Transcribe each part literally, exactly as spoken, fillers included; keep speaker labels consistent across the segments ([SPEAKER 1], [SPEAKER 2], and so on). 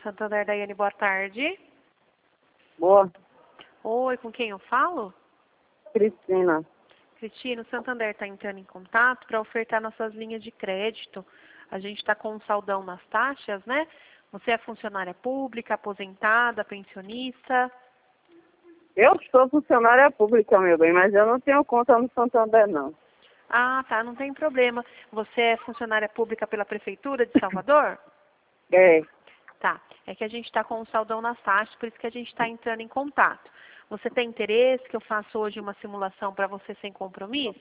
[SPEAKER 1] Santander, Daiane, boa tarde.
[SPEAKER 2] Boa.
[SPEAKER 1] Oi, com quem eu falo?
[SPEAKER 2] Cristina.
[SPEAKER 1] Cristina, o Santander está entrando em contato para ofertar nossas linhas de crédito. A gente está com um saldão nas taxas, né? Você é funcionária pública, aposentada, pensionista?
[SPEAKER 2] Eu sou funcionária pública, meu bem, mas eu não tenho conta no Santander, não.
[SPEAKER 1] Ah, tá, não tem problema. Você é funcionária pública pela Prefeitura de Salvador?
[SPEAKER 2] É.
[SPEAKER 1] Tá, é que a gente está com um saldão nas taxas, por isso que a gente está entrando em contato. Você tem interesse que eu faça hoje uma simulação para você sem compromisso?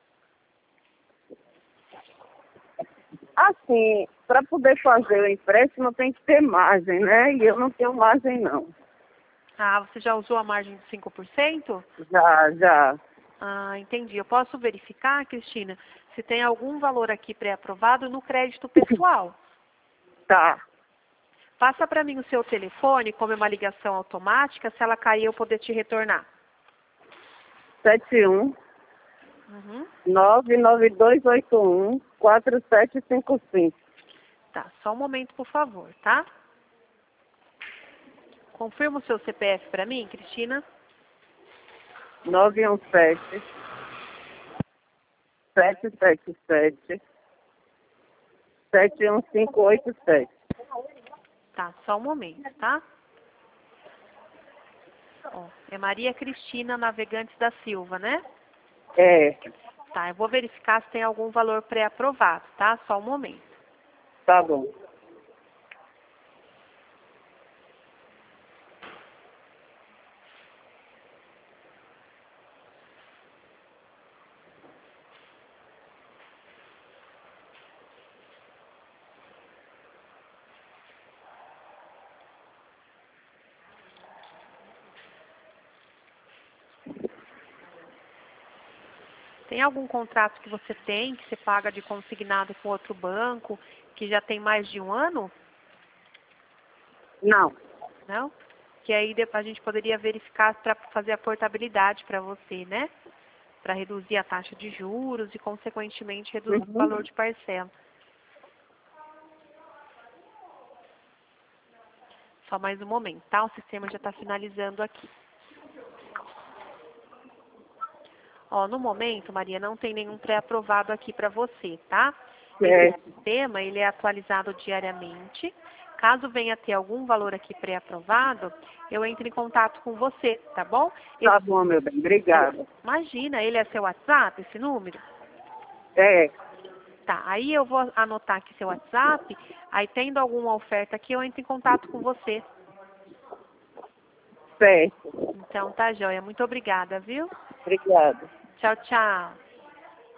[SPEAKER 2] Assim, para poder fazer o empréstimo tem que ter margem, né? E eu não tenho margem, não.
[SPEAKER 1] Ah, você já usou a margem de cinco por cento?
[SPEAKER 2] Já, já.
[SPEAKER 1] Ah, entendi. Eu posso verificar, Cristina, se tem algum valor aqui pré-aprovado no crédito pessoal.
[SPEAKER 2] Tá.
[SPEAKER 1] Passa para mim o seu telefone, como é uma ligação automática, se ela cair eu poder te retornar.
[SPEAKER 2] sete um
[SPEAKER 1] Uhum.
[SPEAKER 2] nove nove dois oito um quatro sete cinco cinco.
[SPEAKER 1] Tá, só um momento, por favor, tá? Confirma o seu C P F para mim, Cristina.
[SPEAKER 2] nove um sete sete sete sete sete um cinco oito sete.
[SPEAKER 1] Tá, só um momento, tá? Ó, é Maria Cristina Navegantes da Silva, né?
[SPEAKER 2] É,
[SPEAKER 1] Tá, eu vou verificar se tem algum valor pré-aprovado, tá? Só um momento.
[SPEAKER 2] tá bom.
[SPEAKER 1] Tem algum contrato que você tem, que você paga de consignado com outro banco, que já tem mais de um ano?
[SPEAKER 2] Não.
[SPEAKER 1] Não? Que aí depois a gente poderia verificar para fazer a portabilidade para você, né? Para reduzir a taxa de juros e, consequentemente, reduzir o
[SPEAKER 2] Uhum.
[SPEAKER 1] valor de parcela. Só mais um momento, tá? O sistema já está finalizando aqui. Ó, no momento, Maria, não tem nenhum pré-aprovado aqui para você, tá?
[SPEAKER 2] É,
[SPEAKER 1] Esse sistema, ele é atualizado diariamente. Caso venha ter algum valor aqui pré-aprovado, eu entro em contato com você, tá bom?
[SPEAKER 2] tá
[SPEAKER 1] Esse-
[SPEAKER 2] bom, meu bem. Obrigada.
[SPEAKER 1] imagina, ele é seu WhatsApp, esse número?
[SPEAKER 2] É,
[SPEAKER 1] Tá, aí eu vou anotar aqui seu WhatsApp, aí tendo alguma oferta aqui, eu entro em contato com você.
[SPEAKER 2] certo.
[SPEAKER 1] Então tá, joia. Muito obrigada, viu?
[SPEAKER 2] Obrigada.
[SPEAKER 1] Tchau, tchau.